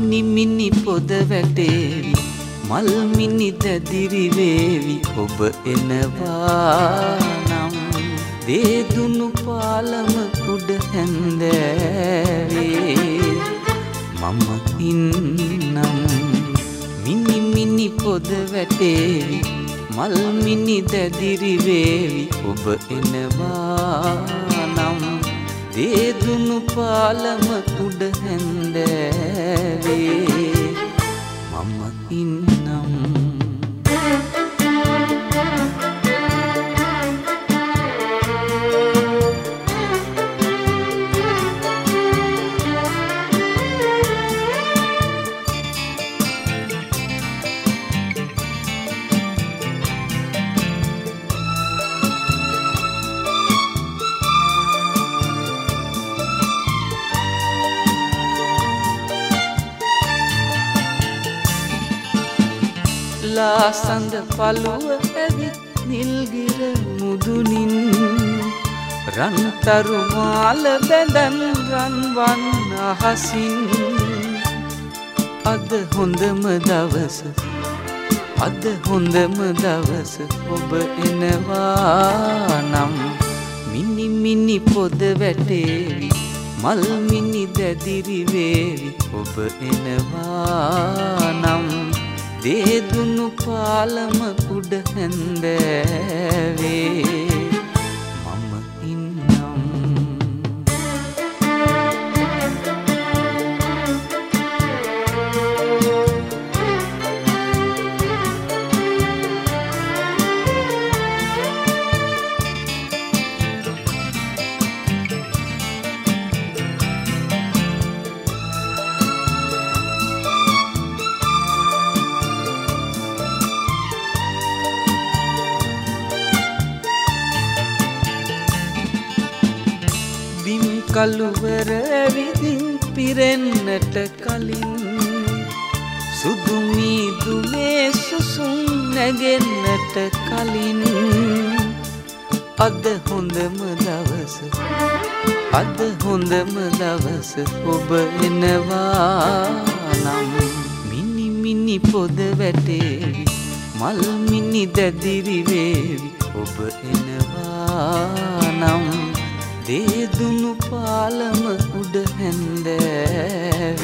මිනි පොද වැටේවි මල් මිනි දැදිරි වේවි ඔබ එනවා නම් දේදුණු පාලම උඩ හැන්දෑවේ මම ඉන්නම් මිනි පොද වැටේවි මල් මිනි දැදිරි වේවි ඔබ එනවා නම් දේදුණු පාලම උඩ හැන්දෑවේ මම ඉන්නම් ලාසඳ පළුව ඇවිත් නිල්ගිර මුදුනින් රන්තරු මාල බැඳන් රන්වන් අහසින් අද හොඳම දවස ඔබ එනවා නම් මිනි පොද වැටේවි මල් මිනි දැදිරි වේවි ඔබ එනවා නම් දේදුණු පාලම උඩ හැන්දෑවේ මම ඉන්නම් කළුවර විදින් පිරෙන්නට කලින් සුදු මීදුමේ සුසුම් නැගෙන්නට කලින් අද හොඳම දවස ඔබ එනවා නම් මිනි පොද වැටේවි මල් මිනි දැදිරි වේවි ඔබ එනවා නම් දේදුණු පාලම උඩ හැන්දෑවේ